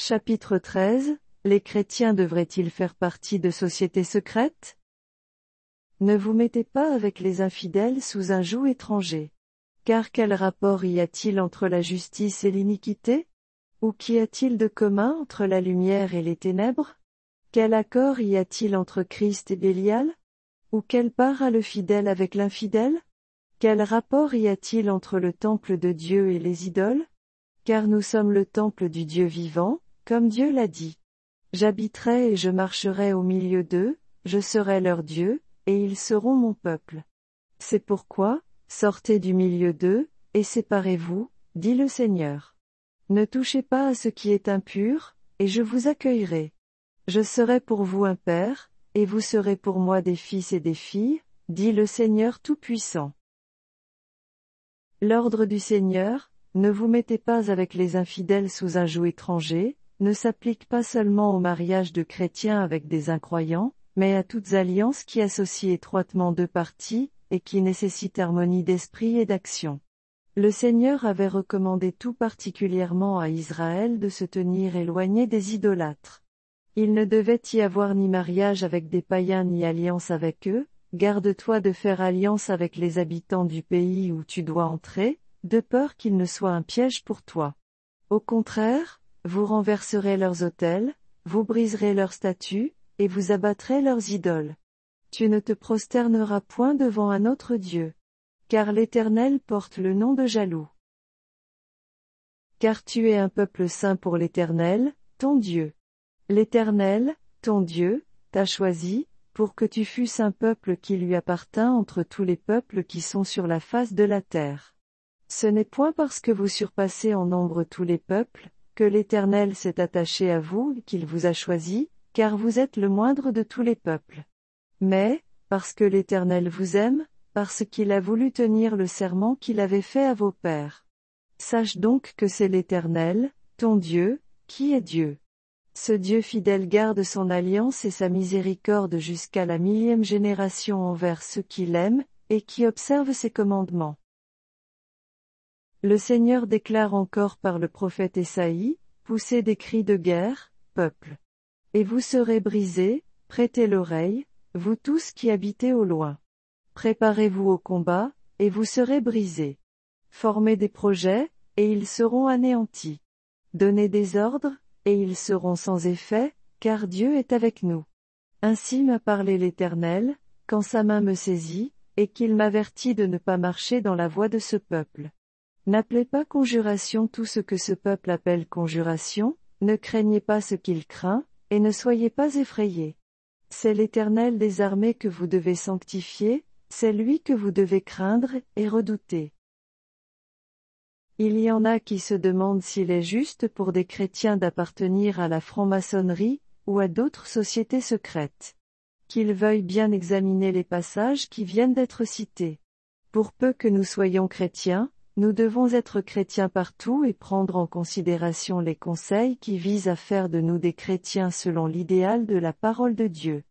Chapitre 13. Les chrétiens devraient-ils faire partie de sociétés secrètes? Ne vous mettez pas avec les infidèles sous un joug étranger. Car quel rapport y a-t-il entre la justice et l'iniquité? Ou qu'y a-t-il de commun entre la lumière et les ténèbres? Quel accord y a-t-il entre Christ et Bélial? Ou quelle part a le fidèle avec l'infidèle? Quel rapport y a-t-il entre le temple de Dieu et les idoles? Car nous sommes le temple du Dieu vivant, comme Dieu l'a dit. J'habiterai et je marcherai au milieu d'eux, je serai leur Dieu, et ils seront mon peuple. C'est pourquoi, sortez du milieu d'eux, et séparez-vous, dit le Seigneur. Ne touchez pas à ce qui est impur, et je vous accueillerai. Je serai pour vous un père, et vous serez pour moi des fils et des filles, dit le Seigneur Tout-Puissant. L'ordre du Seigneur, ne vous mettez pas avec les infidèles sous un joug étranger, ne s'applique pas seulement au mariage de chrétiens avec des incroyants, mais à toutes alliances qui associent étroitement deux parties, et qui nécessitent harmonie d'esprit et d'action. Le Seigneur avait recommandé tout particulièrement à Israël de se tenir éloigné des idolâtres. Il ne devait y avoir ni mariage avec des païens ni alliance avec eux, garde-toi de faire alliance avec les habitants du pays où tu dois entrer, de peur qu'ils ne soient un piège pour toi. Au contraire, vous renverserez leurs autels, vous briserez leurs statues, et vous abattrez leurs idoles. Tu ne te prosterneras point devant un autre Dieu. Car l'Éternel porte le nom de jaloux. Car tu es un peuple saint pour l'Éternel, ton Dieu. L'Éternel, ton Dieu, t'a choisi, pour que tu fusses un peuple qui lui appartint entre tous les peuples qui sont sur la face de la terre. Ce n'est point parce que vous surpassez en nombre tous les peuples, que l'Éternel s'est attaché à vous et qu'il vous a choisi, car vous êtes le moindre de tous les peuples. Mais, parce que l'Éternel vous aime, parce qu'il a voulu tenir le serment qu'il avait fait à vos pères. Sache donc que c'est l'Éternel, ton Dieu, qui est Dieu. Ce Dieu fidèle garde son alliance et sa miséricorde jusqu'à la 1000e génération envers ceux qui l'aiment, et qui observent ses commandements. Le Seigneur déclare encore par le prophète Ésaïe, poussez des cris de guerre, peuple. Et vous serez brisés, prêtez l'oreille, vous tous qui habitez au loin. Préparez-vous au combat, et vous serez brisés. Formez des projets, et ils seront anéantis. Donnez des ordres, et ils seront sans effet, car Dieu est avec nous. Ainsi m'a parlé l'Éternel, quand sa main me saisit, et qu'il m'avertit de ne pas marcher dans la voie de ce peuple. N'appelez pas conjuration tout ce que ce peuple appelle conjuration, ne craignez pas ce qu'il craint, et ne soyez pas effrayés. C'est l'Éternel des armées que vous devez sanctifier, c'est lui que vous devez craindre et redouter. Il y en a qui se demandent s'il est juste pour des chrétiens d'appartenir à la franc-maçonnerie, ou à d'autres sociétés secrètes. Qu'ils veuillent bien examiner les passages qui viennent d'être cités. Pour peu que nous soyons chrétiens, nous devons être chrétiens partout et prendre en considération les conseils qui visent à faire de nous des chrétiens selon l'idéal de la parole de Dieu.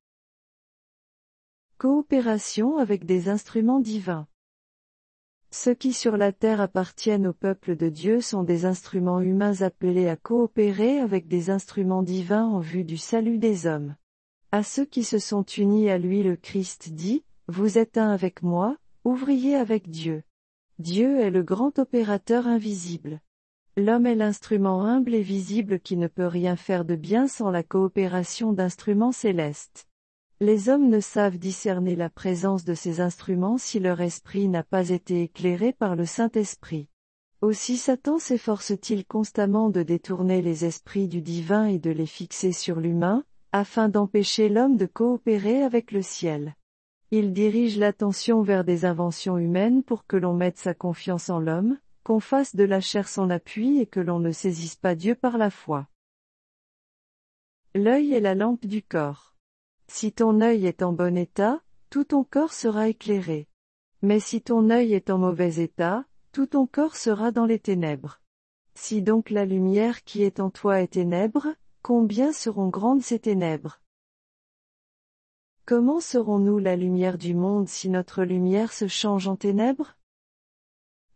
Coopération avec des instruments divins. Ceux qui sur la terre appartiennent au peuple de Dieu sont des instruments humains appelés à coopérer avec des instruments divins en vue du salut des hommes. À ceux qui se sont unis à lui le Christ dit, vous êtes un avec moi, ouvrier avec Dieu. Dieu est le grand opérateur invisible. L'homme est l'instrument humble et visible qui ne peut rien faire de bien sans la coopération d'instruments célestes. Les hommes ne savent discerner la présence de ces instruments si leur esprit n'a pas été éclairé par le Saint-Esprit. Aussi Satan s'efforce-t-il constamment de détourner les esprits du divin et de les fixer sur l'humain, afin d'empêcher l'homme de coopérer avec le ciel. Il dirige l'attention vers des inventions humaines pour que l'on mette sa confiance en l'homme, qu'on fasse de la chair son appui et que l'on ne saisisse pas Dieu par la foi. L'œil est la lampe du corps. Si ton œil est en bon état, tout ton corps sera éclairé. Mais si ton œil est en mauvais état, tout ton corps sera dans les ténèbres. Si donc la lumière qui est en toi est ténèbres, combien seront grandes ces ténèbres? Comment serons-nous la lumière du monde si notre lumière se change en ténèbres?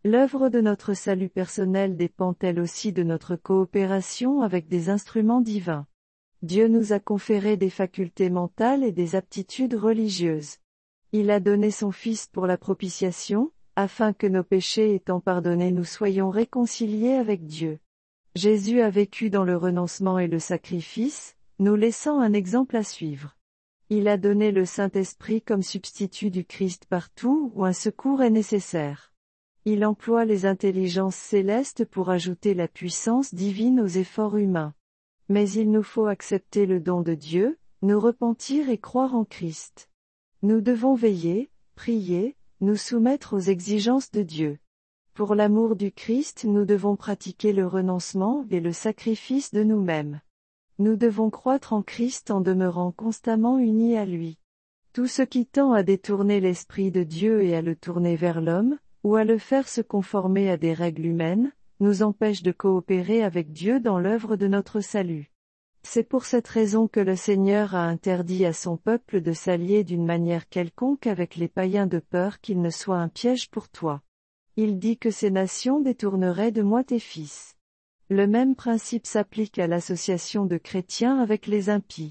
L'œuvre de notre salut personnel dépend elle aussi de notre coopération avec des instruments divins. Dieu nous a conféré des facultés mentales et des aptitudes religieuses. Il a donné son Fils pour la propitiation, afin que nos péchés étant pardonnés nous soyons réconciliés avec Dieu. Jésus a vécu dans le renoncement et le sacrifice, nous laissant un exemple à suivre. Il a donné le Saint-Esprit comme substitut du Christ partout où un secours est nécessaire. Il emploie les intelligences célestes pour ajouter la puissance divine aux efforts humains. Mais il nous faut accepter le don de Dieu, nous repentir et croire en Christ. Nous devons veiller, prier, nous soumettre aux exigences de Dieu. Pour l'amour du Christ nous devons pratiquer le renoncement et le sacrifice de nous-mêmes. Nous devons croître en Christ en demeurant constamment unis à lui. Tout ce qui tend à détourner l'Esprit de Dieu et à le tourner vers l'homme, ou à le faire se conformer à des règles humaines, nous empêche de coopérer avec Dieu dans l'œuvre de notre salut. C'est pour cette raison que le Seigneur a interdit à son peuple de s'allier d'une manière quelconque avec les païens de peur qu'il ne soit un piège pour toi. Il dit que ces nations détourneraient de moi tes fils. Le même principe s'applique à l'association de chrétiens avec les impies.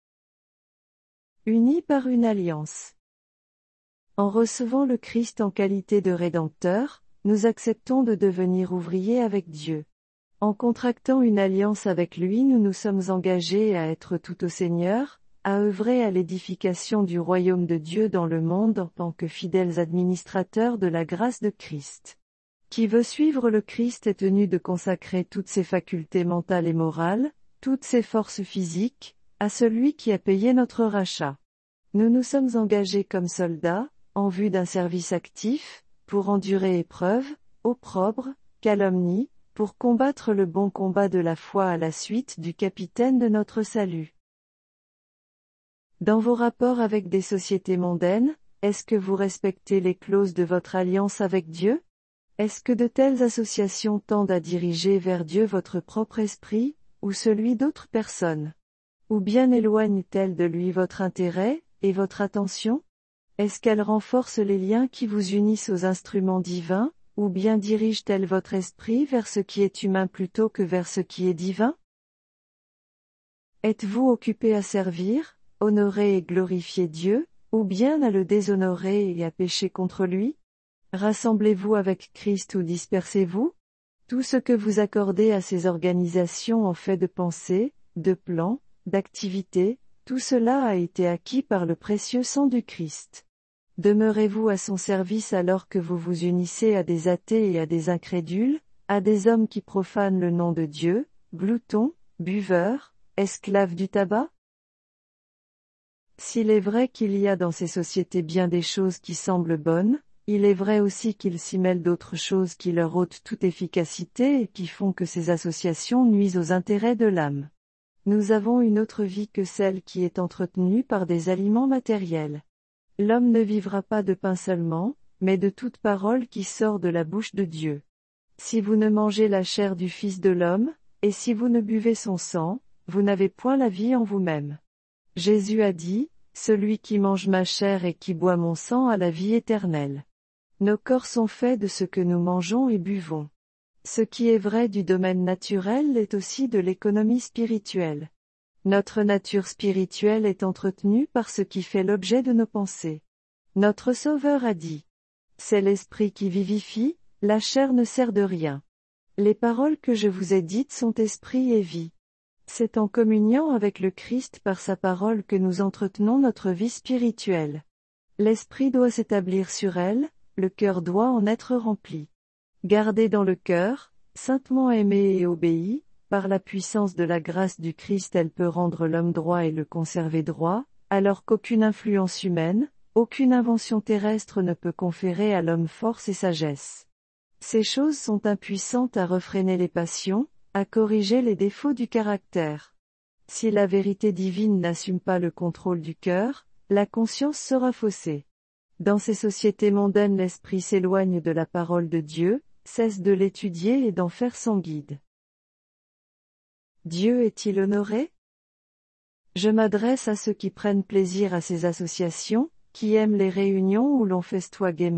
Unis par une alliance. En recevant le Christ en qualité de Rédempteur, nous acceptons de devenir ouvriers avec Dieu. En contractant une alliance avec lui, nous nous sommes engagés à être tout au Seigneur, à œuvrer à l'édification du royaume de Dieu dans le monde en tant que fidèles administrateurs de la grâce de Christ. Qui veut suivre le Christ est tenu de consacrer toutes ses facultés mentales et morales, toutes ses forces physiques, à celui qui a payé notre rachat. Nous nous sommes engagés comme soldats, en vue d'un service actif, pour endurer épreuves, opprobre, calomnie, pour combattre le bon combat de la foi à la suite du capitaine de notre salut. Dans vos rapports avec des sociétés mondaines, est-ce que vous respectez les clauses de votre alliance avec Dieu? Est-ce que de telles associations tendent à diriger vers Dieu votre propre esprit, ou celui d'autres personnes? Ou bien éloignent-elles de lui votre intérêt, et votre attention? Est-ce qu'elles renforcent les liens qui vous unissent aux instruments divins, ou bien dirigent-elles votre esprit vers ce qui est humain plutôt que vers ce qui est divin? Êtes-vous occupé à servir, honorer et glorifier Dieu, ou bien à le déshonorer et à pécher contre lui? Rassemblez-vous avec Christ ou dispersez-vous? Tout ce que vous accordez à ces organisations en fait de pensée, de plans, d'activités, tout cela a été acquis par le précieux sang du Christ. Demeurez-vous à son service alors que vous vous unissez à des athées et à des incrédules, à des hommes qui profanent le nom de Dieu, gloutons, buveurs, esclaves du tabac? S'il est vrai qu'il y a dans ces sociétés bien des choses qui semblent bonnes, il est vrai aussi qu'il s'y mêle d'autres choses qui leur ôtent toute efficacité et qui font que ces associations nuisent aux intérêts de l'âme. Nous avons une autre vie que celle qui est entretenue par des aliments matériels. L'homme ne vivra pas de pain seulement, mais de toute parole qui sort de la bouche de Dieu. Si vous ne mangez la chair du Fils de l'homme, et si vous ne buvez son sang, vous n'avez point la vie en vous-même. Jésus a dit, « Celui qui mange ma chair et qui boit mon sang a la vie éternelle. » Nos corps sont faits de ce que nous mangeons et buvons. Ce qui est vrai du domaine naturel est aussi de l'économie spirituelle. Notre nature spirituelle est entretenue par ce qui fait l'objet de nos pensées. Notre Sauveur a dit, « C'est l'esprit qui vivifie, la chair ne sert de rien. » Les paroles que je vous ai dites sont esprit et vie. C'est en communiant avec le Christ par sa parole que nous entretenons notre vie spirituelle. L'esprit doit s'établir sur elle, le cœur doit en être rempli. Gardé dans le cœur, saintement aimé et obéi, par la puissance de la grâce du Christ elle peut rendre l'homme droit et le conserver droit, alors qu'aucune influence humaine, aucune invention terrestre ne peut conférer à l'homme force et sagesse. Ces choses sont impuissantes à refréner les passions, à corriger les défauts du caractère. Si la vérité divine n'assume pas le contrôle du cœur, la conscience sera faussée. Dans ces sociétés mondaines l'esprit s'éloigne de la parole de Dieu, cesse de l'étudier et d'en faire son guide. Dieu est-il honoré? Je m'adresse à ceux qui prennent plaisir à ces associations, qui aiment les réunions où l'on festoie gaiement,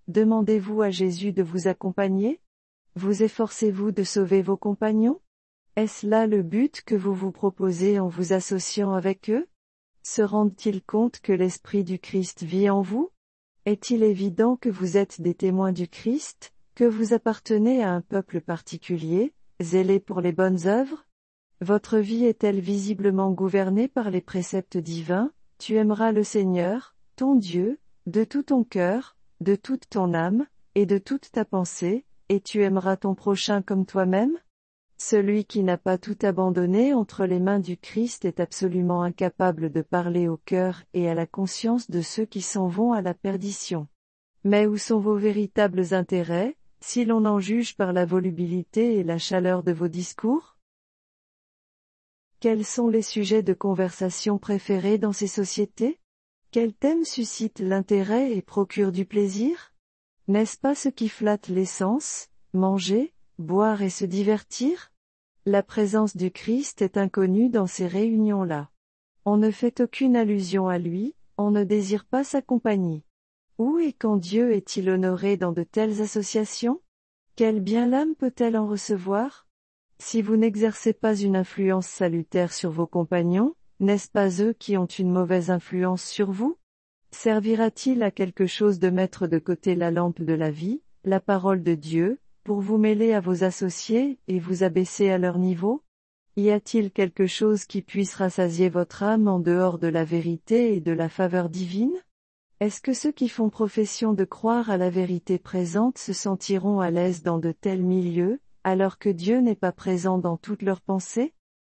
demandez-vous à Jésus de vous accompagner? Vous efforcez-vous de sauver vos compagnons? Est-ce là le but que vous vous proposez en vous associant avec eux? Se rendent-ils compte que l'Esprit du Christ vit en vous? Est-il évident que vous êtes des témoins du Christ, que vous appartenez à un peuple particulier, zélé pour les bonnes œuvres? Votre vie est-elle visiblement gouvernée par les préceptes divins? Tu aimeras le Seigneur, ton Dieu, de tout ton cœur, de toute ton âme, et de toute ta pensée, et tu aimeras ton prochain comme toi-même? Celui qui n'a pas tout abandonné entre les mains du Christ est absolument incapable de parler au cœur et à la conscience de ceux qui s'en vont à la perdition. Mais où sont vos véritables intérêts, si l'on en juge par la volubilité et la chaleur de vos discours? Quels sont les sujets de conversation préférés dans ces sociétés? Quels thèmes suscitent l'intérêt et procurent du plaisir? N'est-ce pas ce qui flatte les sens, manger, boire et se divertir? La présence du Christ est inconnue dans ces réunions-là. On ne fait aucune allusion à lui, on ne désire pas sa compagnie. Où et quand Dieu est-il honoré dans de telles associations? Quel bien l'âme peut-elle en recevoir? Si vous n'exercez pas une influence salutaire sur vos compagnons, n'est-ce pas eux qui ont une mauvaise influence sur vous? Servira-t-il à quelque chose de mettre de côté la lampe de la vie, la parole de Dieu, pour vous mêler à vos associés et vous abaisser à leur niveau? Y a-t-il quelque chose qui puisse rassasier votre âme en dehors de la vérité et de la faveur divine? Est-ce que ceux qui font profession de croire à la vérité présente se sentiront à l'aise dans de tels milieux, alors que Dieu n'est pas présent dans toutes leurs pensées?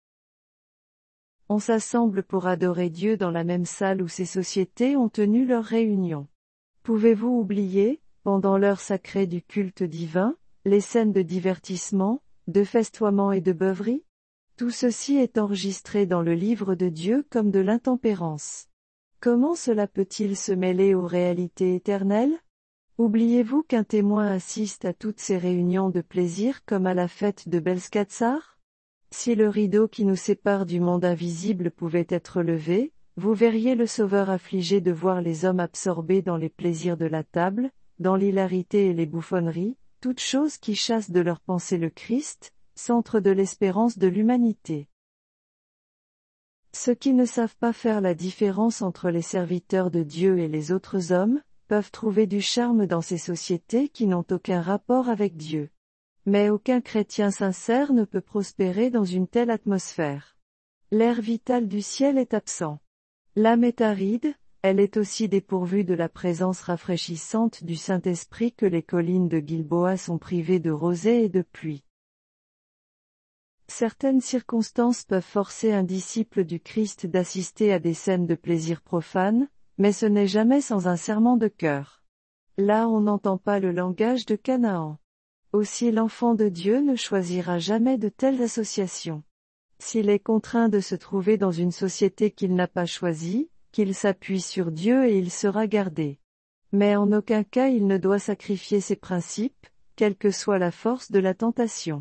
On s'assemble pour adorer Dieu dans la même salle où ces sociétés ont tenu leur réunion. Pouvez-vous oublier, pendant l'heure sacrée du culte divin, les scènes de divertissement, de festoiement et de beuverie? Tout ceci est enregistré dans le livre de Dieu comme de l'intempérance. Comment cela peut-il se mêler aux réalités éternelles? Oubliez-vous qu'un témoin assiste à toutes ces réunions de plaisir comme à la fête de Belskatsar? Si le rideau qui nous sépare du monde invisible pouvait être levé, vous verriez le Sauveur affligé de voir les hommes absorbés dans les plaisirs de la table, dans l'hilarité et les bouffonneries, toutes choses qui chassent de leur pensée le Christ, centre de l'espérance de l'humanité. Ceux qui ne savent pas faire la différence entre les serviteurs de Dieu et les autres hommes, peuvent trouver du charme dans ces sociétés qui n'ont aucun rapport avec Dieu. Mais aucun chrétien sincère ne peut prospérer dans une telle atmosphère. L'air vital du ciel est absent. L'âme est aride, elle est aussi dépourvue de la présence rafraîchissante du Saint-Esprit que les collines de Gilboa sont privées de rosée et de pluie. Certaines circonstances peuvent forcer un disciple du Christ d'assister à des scènes de plaisir profanes, mais ce n'est jamais sans un serrement de cœur. Là on n'entend pas le langage de Canaan. Aussi l'enfant de Dieu ne choisira jamais de telles associations. S'il est contraint de se trouver dans une société qu'il n'a pas choisie, qu'il s'appuie sur Dieu et il sera gardé. Mais en aucun cas il ne doit sacrifier ses principes, quelle que soit la force de la tentation.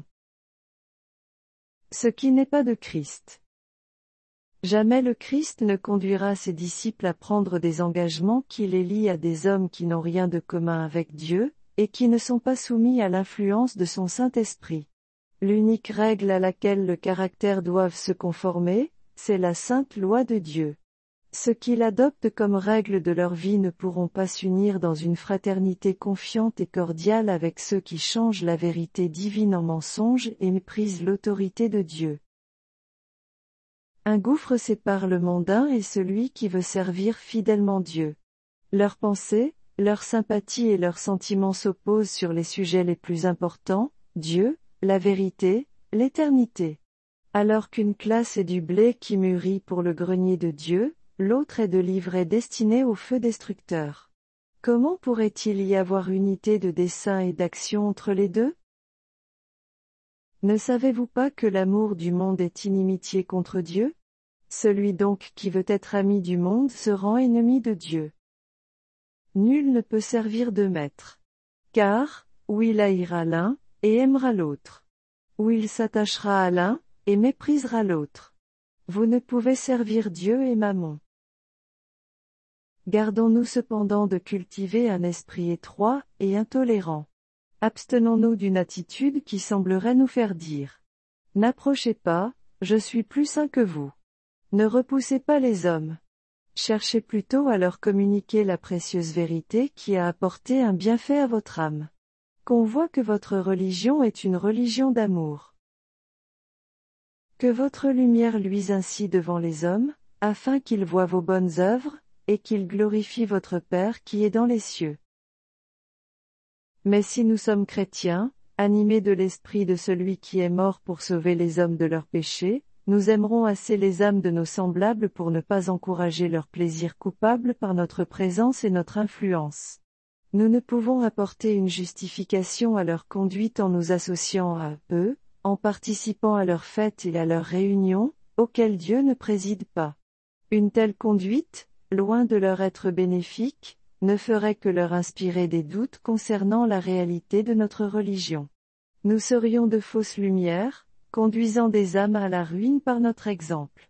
Ce qui n'est pas de Christ. Jamais le Christ ne conduira ses disciples à prendre des engagements qui les lient à des hommes qui n'ont rien de commun avec Dieu, et qui ne sont pas soumis à l'influence de son Saint-Esprit. L'unique règle à laquelle le caractère doive se conformer, c'est la sainte loi de Dieu. Ceux qui l'adoptent comme règle de leur vie ne pourront pas s'unir dans une fraternité confiante et cordiale avec ceux qui changent la vérité divine en mensonge et méprisent l'autorité de Dieu. Un gouffre sépare le mondain et celui qui veut servir fidèlement Dieu. Leurs pensées, leurs sympathies et leurs sentiments s'opposent sur les sujets les plus importants, Dieu, la vérité, l'éternité. Alors qu'une classe est du blé qui mûrit pour le grenier de Dieu, l'autre est de l'ivraie destinée au feu destructeur. Comment pourrait-il y avoir unité de dessein et d'action entre les deux? Ne savez-vous pas que l'amour du monde est inimitié contre Dieu? Celui donc qui veut être ami du monde se rend ennemi de Dieu. Nul ne peut servir de maître. Car, ou il haïra l'un, et aimera l'autre. Ou il s'attachera à l'un, et méprisera l'autre. Vous ne pouvez servir Dieu et Mammon. Gardons-nous cependant de cultiver un esprit étroit et intolérant. Abstenons-nous d'une attitude qui semblerait nous faire dire: n'approchez pas, je suis plus saint que vous. Ne repoussez pas les hommes. Cherchez plutôt à leur communiquer la précieuse vérité qui a apporté un bienfait à votre âme. Qu'on voit que votre religion est une religion d'amour. Que votre lumière luise ainsi devant les hommes, afin qu'ils voient vos bonnes œuvres, et qu'ils glorifient votre Père qui est dans les cieux. Mais si nous sommes chrétiens, animés de l'esprit de celui qui est mort pour sauver les hommes de leurs péchés, nous aimerons assez les âmes de nos semblables pour ne pas encourager leur plaisir coupable par notre présence et notre influence. Nous ne pouvons apporter une justification à leur conduite en nous associant à eux, en participant à leurs fêtes et à leurs réunions, auxquelles Dieu ne préside pas. Une telle conduite, loin de leur être bénéfique, ne ferait que leur inspirer des doutes concernant la réalité de notre religion. Nous serions de fausses lumières, conduisant des âmes à la ruine par notre exemple.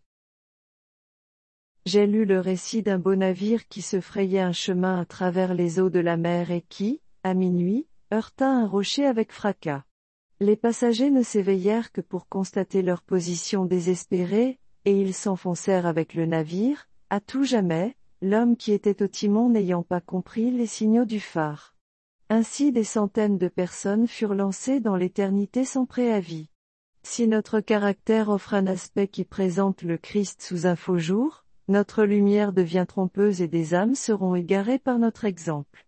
J'ai lu le récit d'un beau navire qui se frayait un chemin à travers les eaux de la mer et qui, à minuit, heurta un rocher avec fracas. Les passagers ne s'éveillèrent que pour constater leur position désespérée, et ils s'enfoncèrent avec le navire, à tout jamais, l'homme qui était au timon n'ayant pas compris les signaux du phare. Ainsi des centaines de personnes furent lancées dans l'éternité sans préavis. Si notre caractère offre un aspect qui présente le Christ sous un faux jour, notre lumière devient trompeuse et des âmes seront égarées par notre exemple.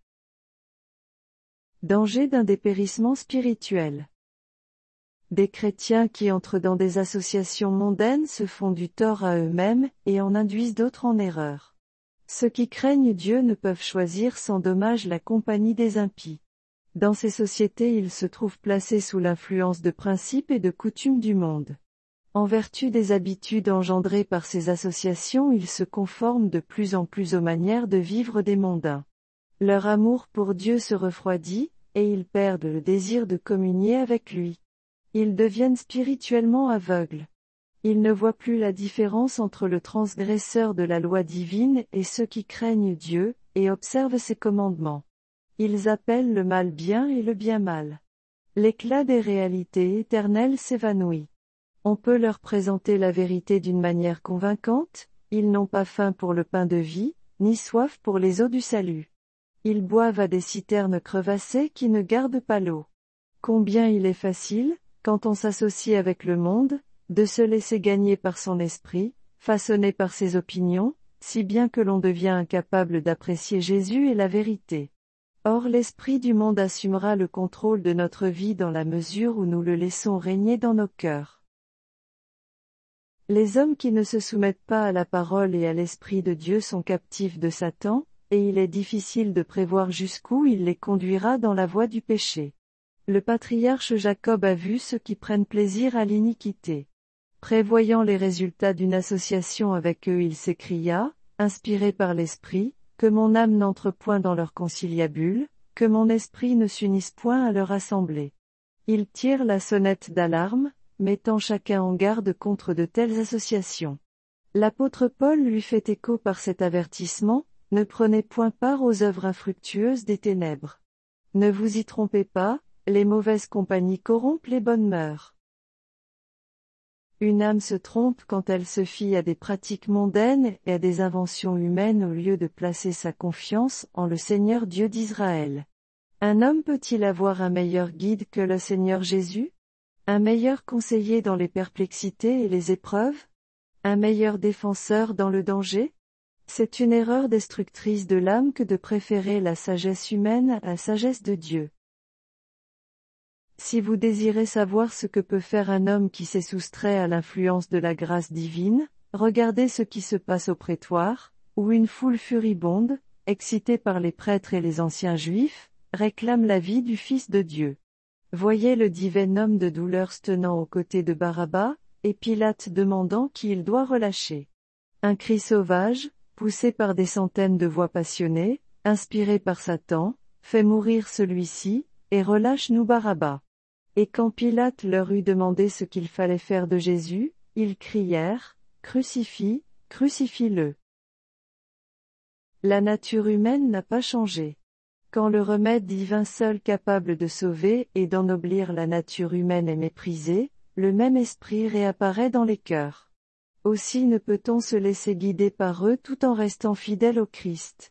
Danger d'un dépérissement spirituel. Des chrétiens qui entrent dans des associations mondaines se font du tort à eux-mêmes et en induisent d'autres en erreur. Ceux qui craignent Dieu ne peuvent choisir sans dommage la compagnie des impies. Dans ces sociétés ils se trouvent placés sous l'influence de principes et de coutumes du monde. En vertu des habitudes engendrées par ces associations ils se conforment de plus en plus aux manières de vivre des mondains. Leur amour pour Dieu se refroidit, et ils perdent le désir de communier avec lui. Ils deviennent spirituellement aveugles. Ils ne voient plus la différence entre le transgresseur de la loi divine et ceux qui craignent Dieu, et observent ses commandements. Ils appellent le mal bien et le bien mal. L'éclat des réalités éternelles s'évanouit. On peut leur présenter la vérité d'une manière convaincante, ils n'ont pas faim pour le pain de vie, ni soif pour les eaux du salut. Ils boivent à des citernes crevassées qui ne gardent pas l'eau. Combien il est facile, quand on s'associe avec le monde, de se laisser gagner par son esprit, façonné par ses opinions, si bien que l'on devient incapable d'apprécier Jésus et la vérité. Or l'esprit du monde assumera le contrôle de notre vie dans la mesure où nous le laissons régner dans nos cœurs. Les hommes qui ne se soumettent pas à la parole et à l'esprit de Dieu sont captifs de Satan, et il est difficile de prévoir jusqu'où il les conduira dans la voie du péché. Le patriarche Jacob a vu ceux qui prennent plaisir à l'iniquité. Prévoyant les résultats d'une association avec eux, il s'écria, inspiré par l'esprit, que mon âme n'entre point dans leur conciliabule, que mon esprit ne s'unisse point à leur assemblée. Il tire la sonnette d'alarme, mettant chacun en garde contre de telles associations. L'apôtre Paul lui fait écho par cet avertissement: ne prenez point part aux œuvres infructueuses des ténèbres. Ne vous y trompez pas, les mauvaises compagnies corrompent les bonnes mœurs. Une âme se trompe quand elle se fie à des pratiques mondaines et à des inventions humaines au lieu de placer sa confiance en le Seigneur Dieu d'Israël. Un homme peut-il avoir un meilleur guide que le Seigneur Jésus? Un meilleur conseiller dans les perplexités et les épreuves? Un meilleur défenseur dans le danger? C'est une erreur destructrice de l'âme que de préférer la sagesse humaine à la sagesse de Dieu. Si vous désirez savoir ce que peut faire un homme qui s'est soustrait à l'influence de la grâce divine, regardez ce qui se passe au prétoire, où une foule furibonde, excitée par les prêtres et les anciens juifs, réclame la vie du Fils de Dieu. Voyez le divin homme de douleur se tenant aux côtés de Barabbas, et Pilate demandant qui il doit relâcher. Un cri sauvage, poussé par des centaines de voix passionnées, inspiré par Satan, fait mourir celui-ci, et relâche-nous Barabbas. Et quand Pilate leur eut demandé ce qu'il fallait faire de Jésus, ils crièrent: Crucifie, crucifie-le. La nature humaine n'a pas changé. Quand le remède divin seul capable de sauver et d'ennoblir la nature humaine est méprisé, le même esprit réapparaît dans les cœurs. Aussi ne peut-on se laisser guider par eux tout en restant fidèle au Christ.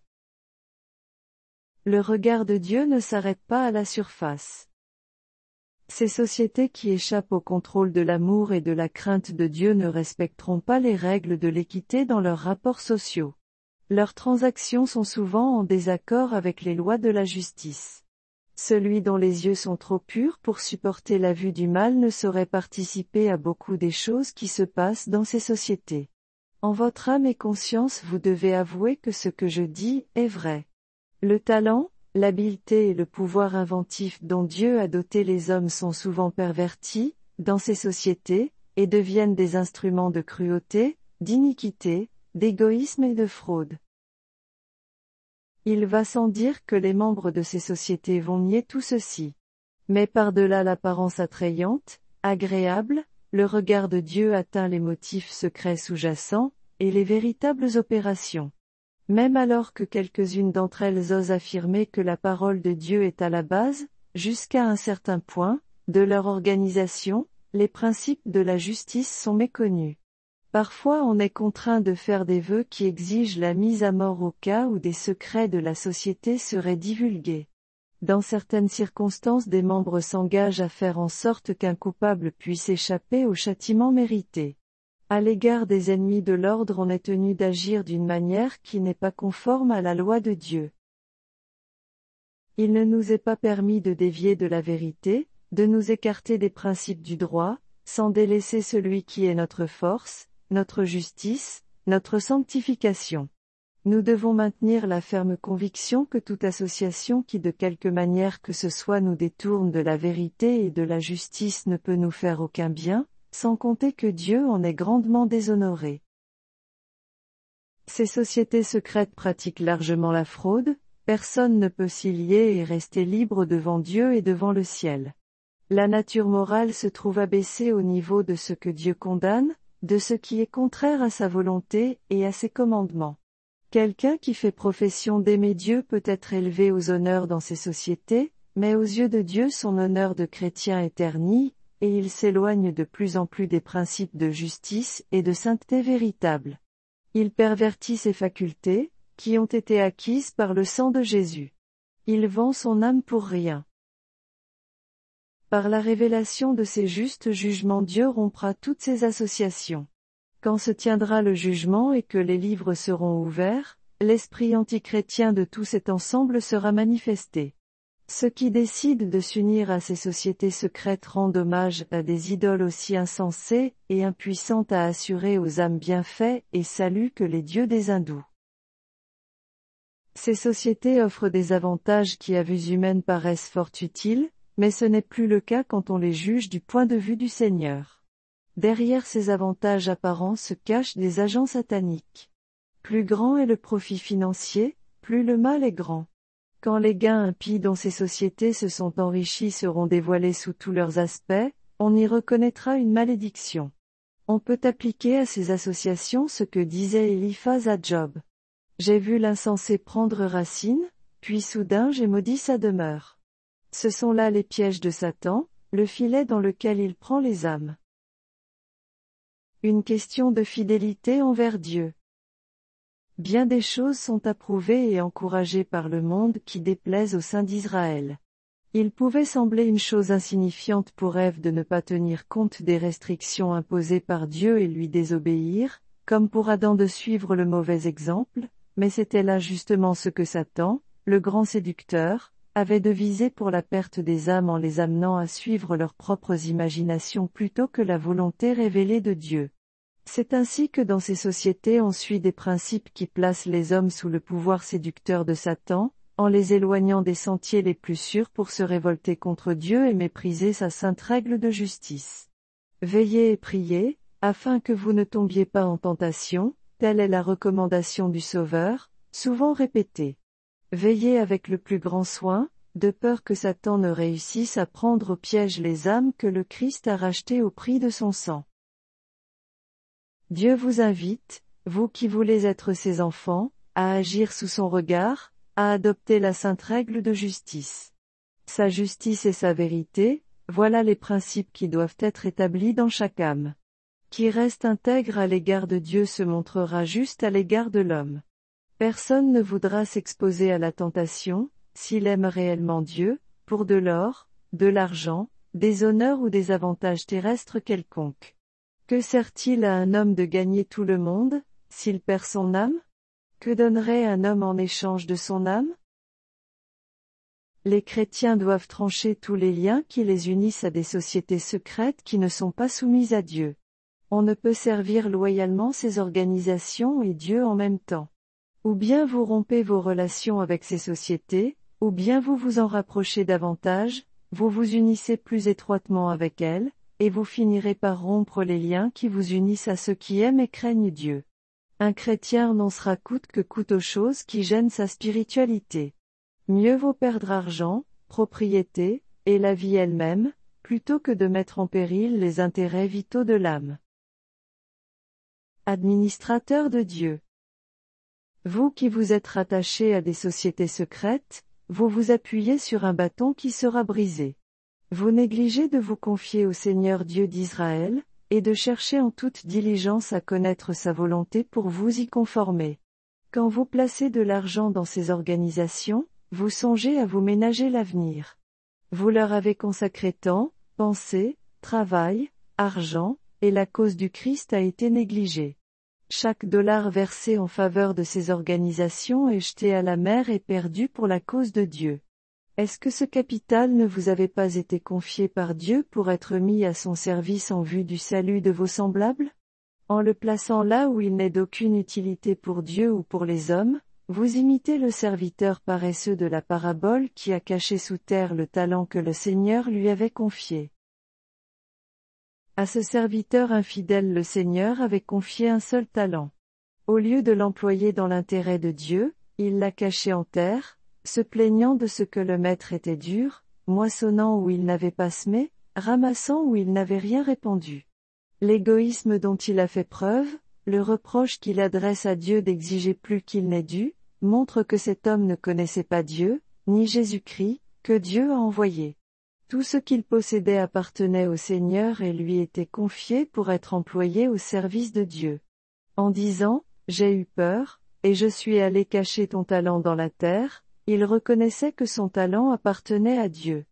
Le regard de Dieu ne s'arrête pas à la surface. Ces sociétés qui échappent au contrôle de l'amour et de la crainte de Dieu ne respecteront pas les règles de l'équité dans leurs rapports sociaux. Leurs transactions sont souvent en désaccord avec les lois de la justice. Celui dont les yeux sont trop purs pour supporter la vue du mal ne saurait participer à beaucoup des choses qui se passent dans ces sociétés. En votre âme et conscience vous devez avouer que ce que je dis est vrai. Le talent, l'habileté et le pouvoir inventif dont Dieu a doté les hommes sont souvent pervertis, dans ces sociétés, et deviennent des instruments de cruauté, d'iniquité, d'égoïsme et de fraude. Il va sans dire que les membres de ces sociétés vont nier tout ceci. Mais par-delà l'apparence attrayante, agréable, le regard de Dieu atteint les motifs secrets sous-jacents, et les véritables opérations. Même alors que quelques-unes d'entre elles osent affirmer que la parole de Dieu est à la base, jusqu'à un certain point, de leur organisation, les principes de la justice sont méconnus. Parfois on est contraint de faire des vœux qui exigent la mise à mort au cas où des secrets de la société seraient divulgués. Dans certaines circonstances des membres s'engagent à faire en sorte qu'un coupable puisse échapper au châtiment mérité. À l'égard des ennemis de l'ordre on est tenu d'agir d'une manière qui n'est pas conforme à la loi de Dieu. Il ne nous est pas permis de dévier de la vérité, de nous écarter des principes du droit, sans délaisser celui qui est notre force, notre justice, notre sanctification. Nous devons maintenir la ferme conviction que toute association qui de quelque manière que ce soit nous détourne de la vérité et de la justice ne peut nous faire aucun bien, sans compter que Dieu en est grandement déshonoré. Ces sociétés secrètes pratiquent largement la fraude, personne ne peut s'y lier et rester libre devant Dieu et devant le ciel. La nature morale se trouve abaissée au niveau de ce que Dieu condamne, de ce qui est contraire à sa volonté et à ses commandements. Quelqu'un qui fait profession d'aimer Dieu peut être élevé aux honneurs dans ces sociétés, mais aux yeux de Dieu son honneur de chrétien est terni, et il s'éloigne de plus en plus des principes de justice et de sainteté véritable. Il pervertit ses facultés, qui ont été acquises par le sang de Jésus. Il vend son âme pour rien. Par la révélation de ces justes jugements Dieu rompra toutes ces associations. Quand se tiendra le jugement et que les livres seront ouverts, l'esprit antichrétien de tout cet ensemble sera manifesté. Ceux qui décident de s'unir à ces sociétés secrètes rendent hommage à des idoles aussi insensées et impuissantes à assurer aux âmes bienfaits et salut que les dieux des hindous. Ces sociétés offrent des avantages qui à vue humaine paraissent fort utiles, mais ce n'est plus le cas quand on les juge du point de vue du Seigneur. Derrière ces avantages apparents se cachent des agents sataniques. Plus grand est le profit financier, plus le mal est grand. Quand les gains impies dont ces sociétés se sont enrichies seront dévoilés sous tous leurs aspects, on y reconnaîtra une malédiction. On peut appliquer à ces associations ce que disait Éliphaz à Job. J'ai vu l'insensé prendre racine, puis soudain j'ai maudit sa demeure. Ce sont là les pièges de Satan, le filet dans lequel il prend les âmes. Une question de fidélité envers Dieu. Bien des choses sont approuvées et encouragées par le monde qui déplaisent au sein d'Israël. Il pouvait sembler une chose insignifiante pour Ève de ne pas tenir compte des restrictions imposées par Dieu et lui désobéir, comme pour Adam de suivre le mauvais exemple, mais c'était là justement ce que Satan, le grand séducteur, avait devisé pour la perte des âmes en les amenant à suivre leurs propres imaginations plutôt que la volonté révélée de Dieu. C'est ainsi que dans ces sociétés on suit des principes qui placent les hommes sous le pouvoir séducteur de Satan, en les éloignant des sentiers les plus sûrs pour se révolter contre Dieu et mépriser sa sainte règle de justice. Veillez et priez, afin que vous ne tombiez pas en tentation, telle est la recommandation du Sauveur, souvent répétée. Veillez avec le plus grand soin, de peur que Satan ne réussisse à prendre au piège les âmes que le Christ a rachetées au prix de son sang. Dieu vous invite, vous qui voulez être ses enfants, à agir sous son regard, à adopter la sainte règle de justice. Sa justice et sa vérité, voilà les principes qui doivent être établis dans chaque âme. Qui reste intègre à l'égard de Dieu se montrera juste à l'égard de l'homme. Personne ne voudra s'exposer à la tentation, s'il aime réellement Dieu, pour de l'or, de l'argent, des honneurs ou des avantages terrestres quelconques. Que sert-il à un homme de gagner tout le monde, s'il perd son âme? Que donnerait un homme en échange de son âme? Les chrétiens doivent trancher tous les liens qui les unissent à des sociétés secrètes qui ne sont pas soumises à Dieu. On ne peut servir loyalement ces organisations et Dieu en même temps. Ou bien vous rompez vos relations avec ces sociétés, ou bien vous vous en rapprochez davantage, vous vous unissez plus étroitement avec elles, et vous finirez par rompre les liens qui vous unissent à ceux qui aiment et craignent Dieu. Un chrétien renoncera coûte que coûte aux choses qui gênent sa spiritualité. Mieux vaut perdre argent, propriété, et la vie elle-même, plutôt que de mettre en péril les intérêts vitaux de l'âme. Administrateur de Dieu. Vous qui vous êtes rattachés à des sociétés secrètes, vous vous appuyez sur un bâton qui sera brisé. Vous négligez de vous confier au Seigneur Dieu d'Israël, et de chercher en toute diligence à connaître sa volonté pour vous y conformer. Quand vous placez de l'argent dans ces organisations, vous songez à vous ménager l'avenir. Vous leur avez consacré temps, pensée, travail, argent, et la cause du Christ a été négligée. Chaque dollar versé en faveur de ces organisations est jeté à la mer et perdu pour la cause de Dieu. Est-ce que ce capital ne vous avait pas été confié par Dieu pour être mis à son service en vue du salut de vos semblables? En le plaçant là où il n'est d'aucune utilité pour Dieu ou pour les hommes, vous imitez le serviteur paresseux de la parabole qui a caché sous terre le talent que le Seigneur lui avait confié. À ce serviteur infidèle le Seigneur avait confié un seul talent. Au lieu de l'employer dans l'intérêt de Dieu, il l'a caché en terre, se plaignant de ce que le maître était dur, moissonnant où il n'avait pas semé, ramassant où il n'avait rien répandu. L'égoïsme dont il a fait preuve, le reproche qu'il adresse à Dieu d'exiger plus qu'il n'est dû, montre que cet homme ne connaissait pas Dieu, ni Jésus-Christ, que Dieu a envoyé. Tout ce qu'il possédait appartenait au Seigneur et lui était confié pour être employé au service de Dieu. En disant, « J'ai eu peur, et je suis allé cacher ton talent dans la terre », il reconnaissait que son talent appartenait à Dieu.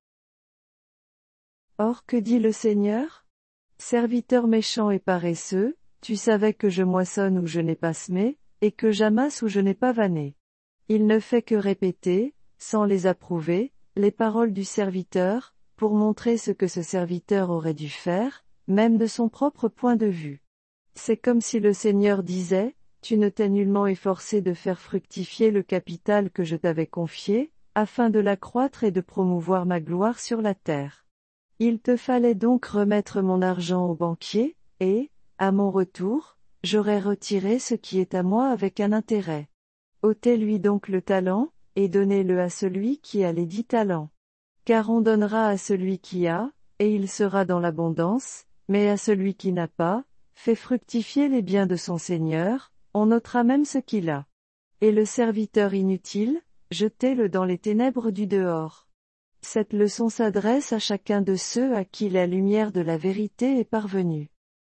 Or que dit le Seigneur? Serviteur méchant et paresseux, tu savais que je moissonne où je n'ai pas semé, et que j'amasse où je n'ai pas vanné. Il ne fait que répéter, sans les approuver, les paroles du serviteur, pour montrer ce que ce serviteur aurait dû faire, même de son propre point de vue. C'est comme si le Seigneur disait, tu ne t'es nullement efforcé de faire fructifier le capital que je t'avais confié, afin de l'accroître et de promouvoir ma gloire sur la terre. Il te fallait donc remettre mon argent au banquier, et, à mon retour, j'aurais retiré ce qui est à moi avec un intérêt. Ôtez-lui donc le talent, et donnez-le à celui qui a les 10 talents. Car on donnera à celui qui a, et il sera dans l'abondance, mais à celui qui n'a pas, fait fructifier les biens de son Seigneur, on ôtera même ce qu'il a. Et le serviteur inutile, jetez-le dans les ténèbres du dehors. Cette leçon s'adresse à chacun de ceux à qui la lumière de la vérité est parvenue.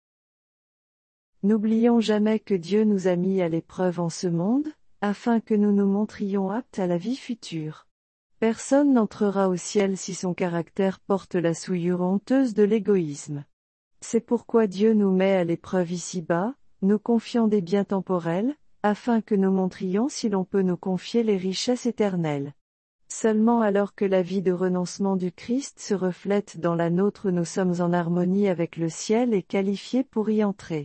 N'oublions jamais que Dieu nous a mis à l'épreuve en ce monde, afin que nous nous montrions aptes à la vie future. Personne n'entrera au ciel si son caractère porte la souillure honteuse de l'égoïsme. C'est pourquoi Dieu nous met à l'épreuve ici-bas, nous confiant des biens temporels, afin que nous montrions si l'on peut nous confier les richesses éternelles. Seulement alors que la vie de renoncement du Christ se reflète dans la nôtre, nous sommes en harmonie avec le ciel et qualifiés pour y entrer.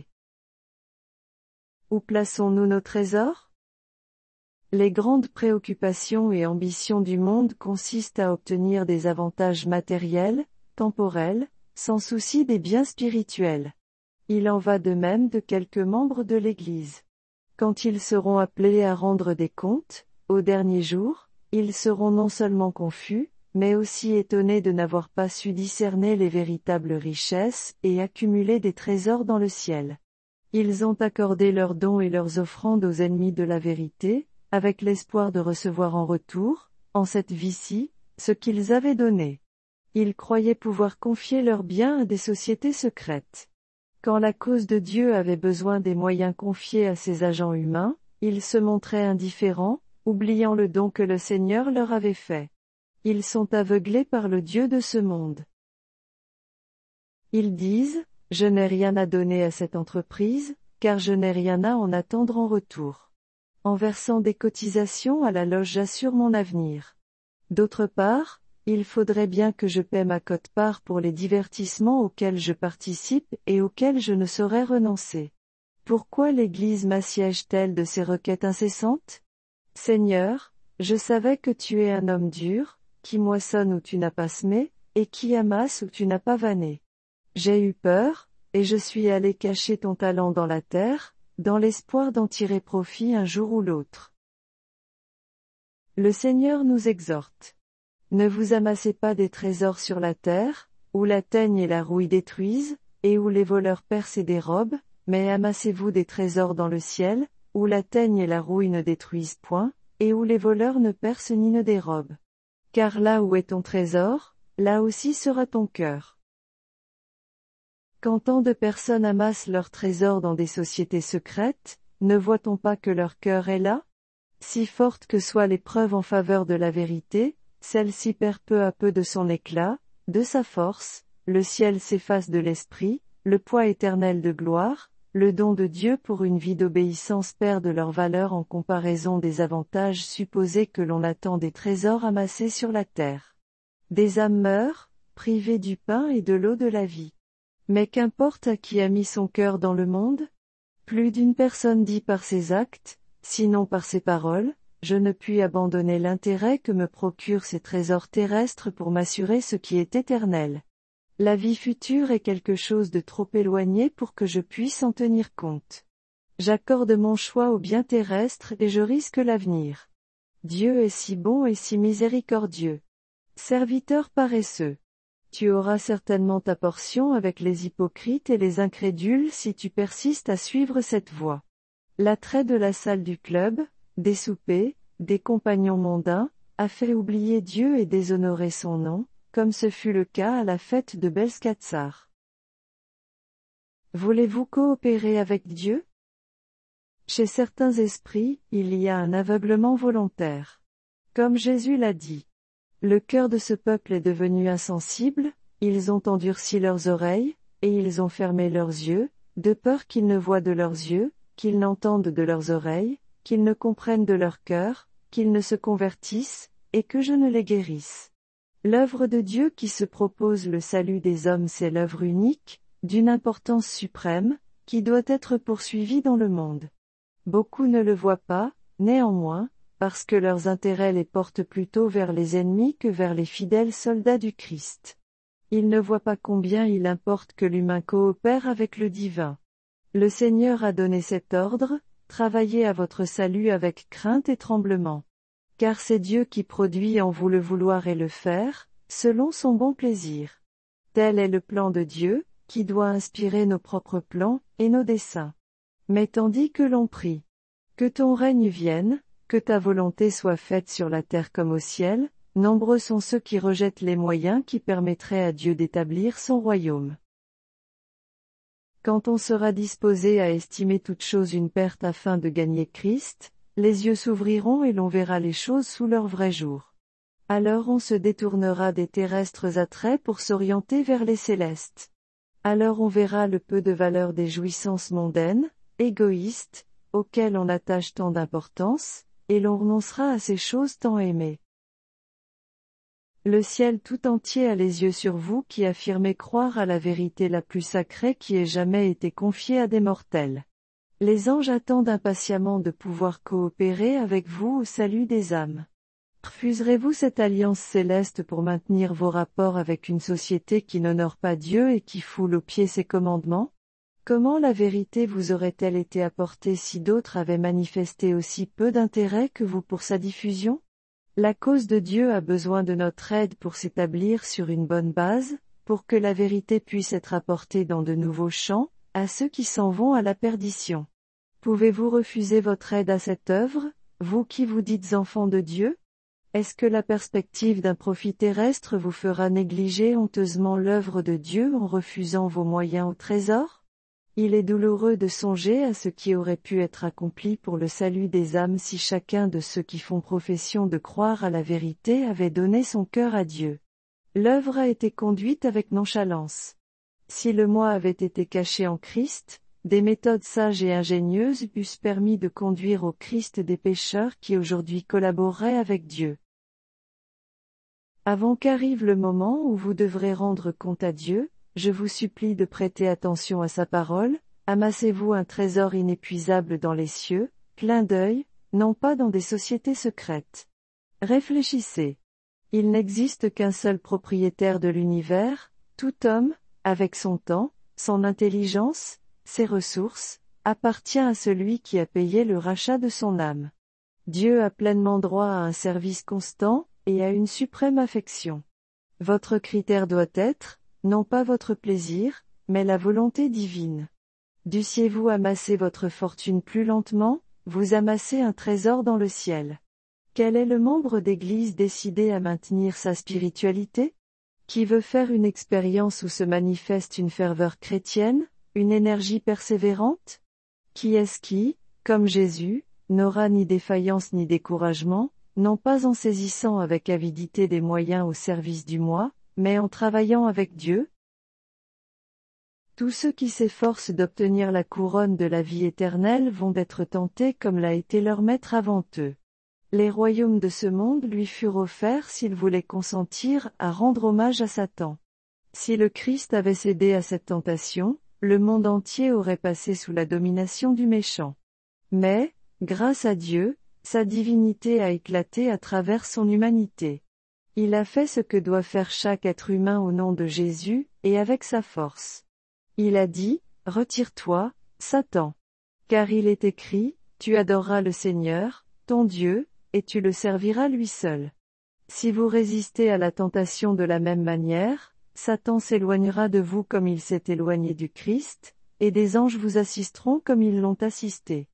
Où plaçons-nous nos trésors? Les grandes préoccupations et ambitions du monde consistent à obtenir des avantages matériels, temporels, sans souci des biens spirituels. Il en va de même de quelques membres de l'Église. Quand ils seront appelés à rendre des comptes, au dernier jour, ils seront non seulement confus, mais aussi étonnés de n'avoir pas su discerner les véritables richesses et accumuler des trésors dans le ciel. Ils ont accordé leurs dons et leurs offrandes aux ennemis de la vérité, avec l'espoir de recevoir en retour, en cette vie-ci, ce qu'ils avaient donné. Ils croyaient pouvoir confier leurs biens à des sociétés secrètes. Quand la cause de Dieu avait besoin des moyens confiés à ses agents humains, ils se montraient indifférents, oubliant le don que le Seigneur leur avait fait. Ils sont aveuglés par le Dieu de ce monde. Ils disent, « Je n'ai rien à donner à cette entreprise, car je n'ai rien à en attendre en retour. En versant des cotisations à la loge j'assure mon avenir. D'autre part, il faudrait bien que je paie ma quote-part pour les divertissements auxquels je participe et auxquels je ne saurais renoncer. Pourquoi l'Église m'assiège-t-elle de ces requêtes incessantes? Seigneur, je savais que tu es un homme dur, qui moissonne où tu n'as pas semé, et qui amasse où tu n'as pas vanné. J'ai eu peur, et je suis allé cacher ton talent dans la terre, dans l'espoir d'en tirer profit un jour ou l'autre. » Le Seigneur nous exhorte. Ne vous amassez pas des trésors sur la terre, où la teigne et la rouille détruisent, et où les voleurs percent et dérobent, mais amassez-vous des trésors dans le ciel, où la teigne et la rouille ne détruisent point, et où les voleurs ne percent ni ne dérobent. Car là où est ton trésor, là aussi sera ton cœur. Quand tant de personnes amassent leurs trésors dans des sociétés secrètes, ne voit-on pas que leur cœur est là? Si forte que soient les preuves en faveur de la vérité, celle-ci perd peu à peu de son éclat, de sa force, le ciel s'efface de l'esprit, le poids éternel de gloire, le don de Dieu pour une vie d'obéissance perd de leur valeur en comparaison des avantages supposés que l'on attend des trésors amassés sur la terre. Des âmes meurent, privées du pain et de l'eau de la vie. Mais qu'importe à qui a mis son cœur dans le monde? Plus d'une personne dit par ses actes, sinon par ses paroles, je ne puis abandonner l'intérêt que me procurent ces trésors terrestres pour m'assurer ce qui est éternel. La vie future est quelque chose de trop éloigné pour que je puisse en tenir compte. J'accorde mon choix au bien terrestre et je risque l'avenir. Dieu est si bon et si miséricordieux. Serviteur paresseux. Tu auras certainement ta portion avec les hypocrites et les incrédules si tu persistes à suivre cette voie. L'attrait de la salle du club, des soupers, des compagnons mondains, a fait oublier Dieu et déshonorer son nom, comme ce fut le cas à la fête de Belskatsar. Voulez-vous coopérer avec Dieu? Chez certains esprits, il y a un aveuglement volontaire. Comme Jésus l'a dit. Le cœur de ce peuple est devenu insensible, ils ont endurci leurs oreilles, et ils ont fermé leurs yeux, de peur qu'ils ne voient de leurs yeux, qu'ils n'entendent de leurs oreilles, qu'ils ne comprennent de leur cœur, qu'ils ne se convertissent, et que je ne les guérisse. L'œuvre de Dieu qui se propose le salut des hommes, c'est l'œuvre unique, d'une importance suprême, qui doit être poursuivie dans le monde. Beaucoup ne le voient pas, néanmoins, parce que leurs intérêts les portent plutôt vers les ennemis que vers les fidèles soldats du Christ. Ils ne voient pas combien il importe que l'humain coopère avec le divin. Le Seigneur a donné cet ordre, travaillez à votre salut avec crainte et tremblement. Car c'est Dieu qui produit en vous le vouloir et le faire, selon son bon plaisir. Tel est le plan de Dieu, qui doit inspirer nos propres plans, et nos desseins. Mais tandis que l'on prie, que ton règne vienne, que ta volonté soit faite sur la terre comme au ciel, nombreux sont ceux qui rejettent les moyens qui permettraient à Dieu d'établir son royaume. Quand on sera disposé à estimer toute chose une perte afin de gagner Christ, les yeux s'ouvriront et l'on verra les choses sous leur vrai jour. Alors on se détournera des terrestres attraits pour s'orienter vers les célestes. Alors on verra le peu de valeur des jouissances mondaines, égoïstes, auxquelles on attache tant d'importance, et l'on renoncera à ces choses tant aimées. Le ciel tout entier a les yeux sur vous qui affirmez croire à la vérité la plus sacrée qui ait jamais été confiée à des mortels. Les anges attendent impatiemment de pouvoir coopérer avec vous au salut des âmes. Refuserez-vous cette alliance céleste pour maintenir vos rapports avec une société qui n'honore pas Dieu et qui foule aux pieds ses commandements? Comment la vérité vous aurait-elle été apportée si d'autres avaient manifesté aussi peu d'intérêt que vous pour sa diffusion? La cause de Dieu a besoin de notre aide pour s'établir sur une bonne base, pour que la vérité puisse être apportée dans de nouveaux champs, à ceux qui s'en vont à la perdition. Pouvez-vous refuser votre aide à cette œuvre? Vous qui vous dites enfants de Dieu? Est-ce que la perspective d'un profit terrestre vous fera négliger honteusement l'œuvre de Dieu en refusant vos moyens au trésor? Il est douloureux de songer à ce qui aurait pu être accompli pour le salut des âmes si chacun de ceux qui font profession de croire à la vérité avait donné son cœur à Dieu. L'œuvre a été conduite avec nonchalance. Si le moi avait été caché en Christ, des méthodes sages et ingénieuses eussent permis de conduire au Christ des pécheurs qui aujourd'hui collaboreraient avec Dieu. Avant qu'arrive le moment où vous devrez rendre compte à Dieu, je vous supplie de prêter attention à sa parole, amassez-vous un trésor inépuisable dans les cieux, plein d'œil, non pas dans des sociétés secrètes. Réfléchissez. Il n'existe qu'un seul propriétaire de l'univers, tout homme, avec son temps, son intelligence, ses ressources, appartient à celui qui a payé le rachat de son âme. Dieu a pleinement droit à un service constant, et à une suprême affection. Votre critère doit être, non pas votre plaisir, mais la volonté divine. Dussiez-vous amasser votre fortune plus lentement, vous amassez un trésor dans le ciel. Quel est le membre d'Église décidé à maintenir sa spiritualité? Qui veut faire une expérience où se manifeste une ferveur chrétienne, une énergie persévérante? Qui est-ce qui, comme Jésus, n'aura ni défaillance ni découragement, non pas en saisissant avec avidité des moyens au service du moi, mais en travaillant avec Dieu? Tous ceux qui s'efforcent d'obtenir la couronne de la vie éternelle vont être tentés comme l'a été leur maître avant eux. Les royaumes de ce monde lui furent offerts s'il voulait consentir à rendre hommage à Satan. Si le Christ avait cédé à cette tentation, le monde entier aurait passé sous la domination du méchant. Mais, grâce à Dieu, sa divinité a éclaté à travers son humanité. Il a fait ce que doit faire chaque être humain au nom de Jésus, et avec sa force. Il a dit, « Retire-toi, Satan. Car il est écrit, tu adoreras le Seigneur, ton Dieu, et tu le serviras lui seul. » Si vous résistez à la tentation de la même manière, Satan s'éloignera de vous comme il s'est éloigné du Christ, et des anges vous assisteront comme ils l'ont assisté.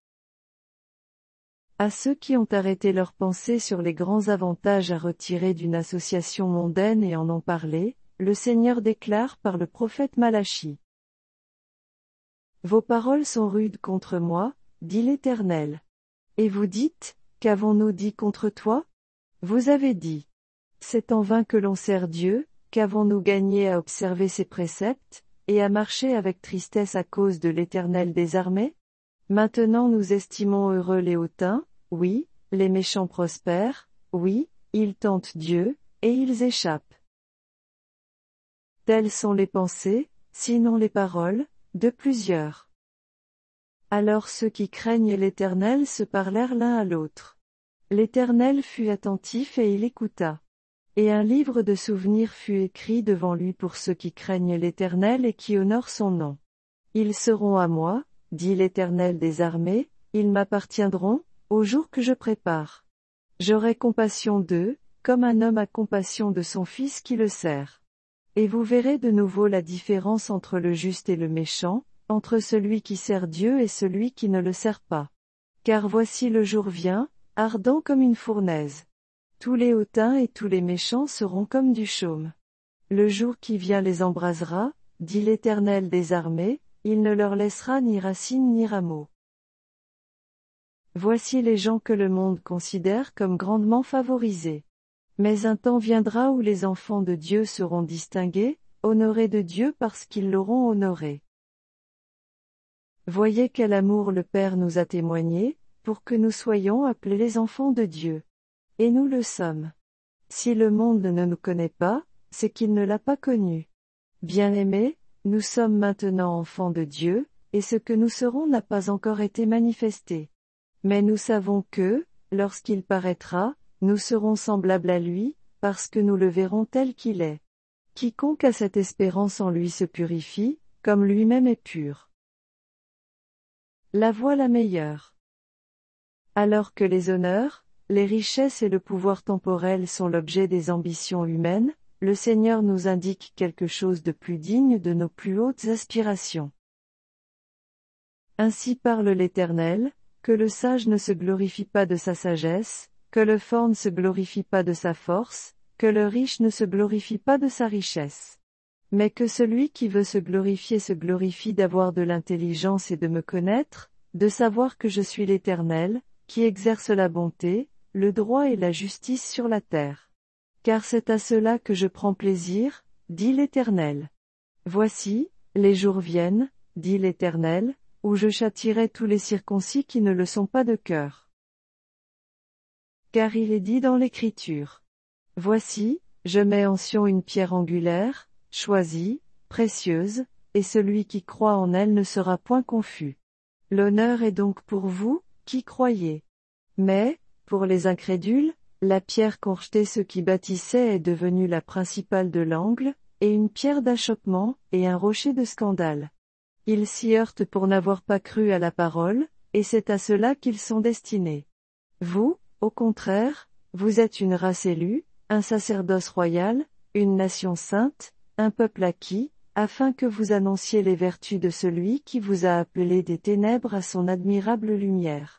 À ceux qui ont arrêté leurs pensées sur les grands avantages à retirer d'une association mondaine et en ont parlé, le Seigneur déclare par le prophète Malachie. Vos paroles sont rudes contre moi, dit l'Éternel. Et vous dites, qu'avons-nous dit contre toi? Vous avez dit. C'est en vain que l'on sert Dieu, qu'avons-nous gagné à observer ses préceptes, et à marcher avec tristesse à cause de l'Éternel des armées? Maintenant nous estimons heureux les hautains, oui, les méchants prospèrent, oui, ils tentent Dieu, et ils échappent. Telles sont les pensées, sinon les paroles, de plusieurs. Alors ceux qui craignent l'Éternel se parlèrent l'un à l'autre. L'Éternel fut attentif et il écouta. Et un livre de souvenirs fut écrit devant lui pour ceux qui craignent l'Éternel et qui honorent son nom. Ils seront à moi, dit l'Éternel des armées, ils m'appartiendront, au jour que je prépare. J'aurai compassion d'eux, comme un homme a compassion de son fils qui le sert. Et vous verrez de nouveau la différence entre le juste et le méchant, entre celui qui sert Dieu et celui qui ne le sert pas. Car voici le jour vient, ardent comme une fournaise. Tous les hautains et tous les méchants seront comme du chaume. Le jour qui vient les embrasera, dit l'Éternel des armées, il ne leur laissera ni racine ni rameau. Voici les gens que le monde considère comme grandement favorisés. Mais un temps viendra où les enfants de Dieu seront distingués, honorés de Dieu parce qu'ils l'auront honoré. Voyez quel amour le Père nous a témoigné, pour que nous soyons appelés les enfants de Dieu. Et nous le sommes. Si le monde ne nous connaît pas, c'est qu'il ne l'a pas connu. Bien-aimés, nous sommes maintenant enfants de Dieu, et ce que nous serons n'a pas encore été manifesté. Mais nous savons que, lorsqu'il paraîtra, nous serons semblables à lui, parce que nous le verrons tel qu'il est. Quiconque a cette espérance en lui se purifie, comme lui-même est pur. La voie la meilleure. Alors que les honneurs, les richesses et le pouvoir temporel sont l'objet des ambitions humaines, le Seigneur nous indique quelque chose de plus digne de nos plus hautes aspirations. Ainsi parle l'Éternel, que le sage ne se glorifie pas de sa sagesse, que le fort ne se glorifie pas de sa force, que le riche ne se glorifie pas de sa richesse. Mais que celui qui veut se glorifie d'avoir de l'intelligence et de me connaître, de savoir que je suis l'Éternel, qui exerce la bonté, le droit et la justice sur la terre. Car c'est à cela que je prends plaisir, dit l'Éternel. Voici, les jours viennent, dit l'Éternel, où je châtierai tous les circoncis qui ne le sont pas de cœur. Car il est dit dans l'Écriture. Voici, je mets en Sion une pierre angulaire, choisie, précieuse, et celui qui croit en elle ne sera point confus. L'honneur est donc pour vous, qui croyez. Mais, pour les incrédules, la pierre qu'ont rejetée ceux qui bâtissaient est devenue la principale de l'angle, et une pierre d'achoppement, et un rocher de scandale. Ils s'y heurtent pour n'avoir pas cru à la parole, et c'est à cela qu'ils sont destinés. Vous, au contraire, vous êtes une race élue, un sacerdoce royal, une nation sainte, un peuple acquis, afin que vous annonciez les vertus de celui qui vous a appelés des ténèbres à son admirable lumière.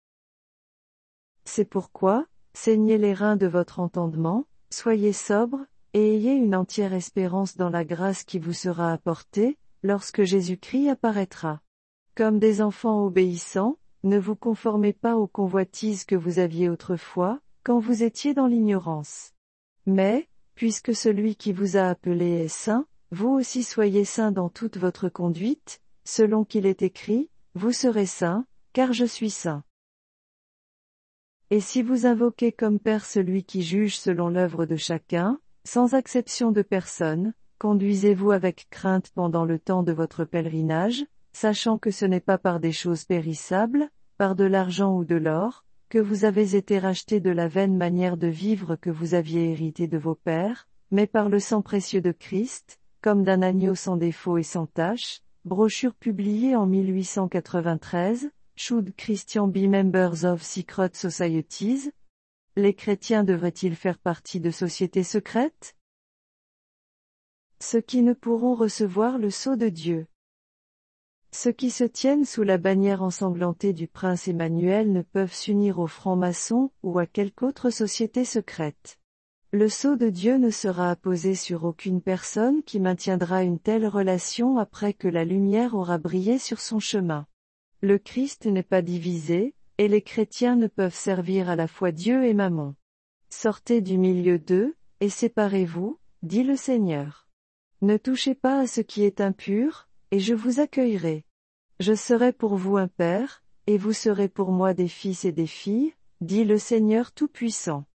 C'est pourquoi, saignez les reins de votre entendement, soyez sobres, et ayez une entière espérance dans la grâce qui vous sera apportée, lorsque Jésus-Christ apparaîtra. Comme des enfants obéissants, ne vous conformez pas aux convoitises que vous aviez autrefois, quand vous étiez dans l'ignorance. Mais, puisque celui qui vous a appelé est saint, vous aussi soyez saints dans toute votre conduite, selon qu'il est écrit, vous serez saints, car je suis saint. Et si vous invoquez comme Père celui qui juge selon l'œuvre de chacun, sans exception de personne, conduisez-vous avec crainte pendant le temps de votre pèlerinage, sachant que ce n'est pas par des choses périssables, par de l'argent ou de l'or, que vous avez été rachetés de la vaine manière de vivre que vous aviez héritée de vos pères, mais par le sang précieux de Christ, comme d'un agneau sans défaut et sans tache, brochure publiée en 1893, Should Christian be members of secret societies? Les chrétiens devraient-ils faire partie de sociétés secrètes? Ceux qui ne pourront recevoir le sceau de Dieu. Ceux qui se tiennent sous la bannière ensanglantée du prince Emmanuel ne peuvent s'unir aux francs-maçons ou à quelque autre société secrète. Le sceau de Dieu ne sera apposé sur aucune personne qui maintiendra une telle relation après que la lumière aura brillé sur son chemin. Le Christ n'est pas divisé, et les chrétiens ne peuvent servir à la fois Dieu et Mammon. Sortez du milieu d'eux, et séparez-vous, dit le Seigneur. Ne touchez pas à ce qui est impur, et je vous accueillerai. Je serai pour vous un père, et vous serez pour moi des fils et des filles, dit le Seigneur Tout-Puissant.